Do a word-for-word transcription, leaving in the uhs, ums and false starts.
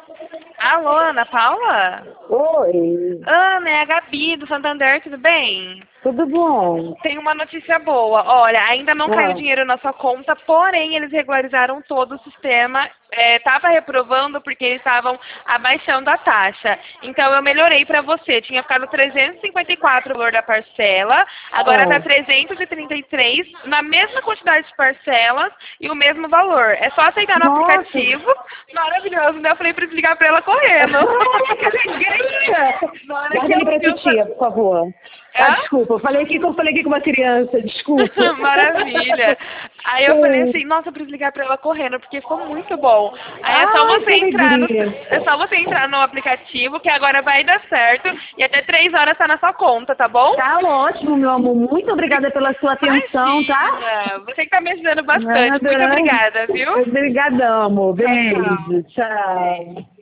Alô, Ana Paula? Oi, Ana, é a Gabi do Santander, tudo bem? tudo bom? Tem uma notícia boa. Olha, ainda não caiu Ah, dinheiro na sua conta, porém eles regularizaram todo o sistema. Estava reprovando porque eles estavam abaixando a taxa. Então eu melhorei para você. Tinha ficado trezentos e cinquenta e quatro o valor da parcela, agora está ah, trezentos e trinta e três na mesma quantidade de parcelas e o mesmo valor. É só aceitar no nossa! aplicativo. Maravilhoso, né? Eu falei para desligar para ela correndo. Que alegria! Na hora que Guarda eu ali pra vi, eu titia, falei, por favor. Ah, hã? desculpa, eu falei aqui que eu falei aqui com uma criança, desculpa. Maravilha. Aí eu falei Sim. assim, nossa, eu preciso ligar pra ela correndo, porque ficou muito bom. Aí é só Ai, que você entrar no, alegria! é só você entrar no aplicativo, que agora vai dar certo, e até três horas tá na sua conta, tá bom? Tá ótimo, meu amor. Muito obrigada pela sua atenção, tá? Imagina, você que tá me ajudando bastante. Nada, Muito não. obrigada, viu? Obrigadão, amor. Tchau, tchau. Beijo. Tchau.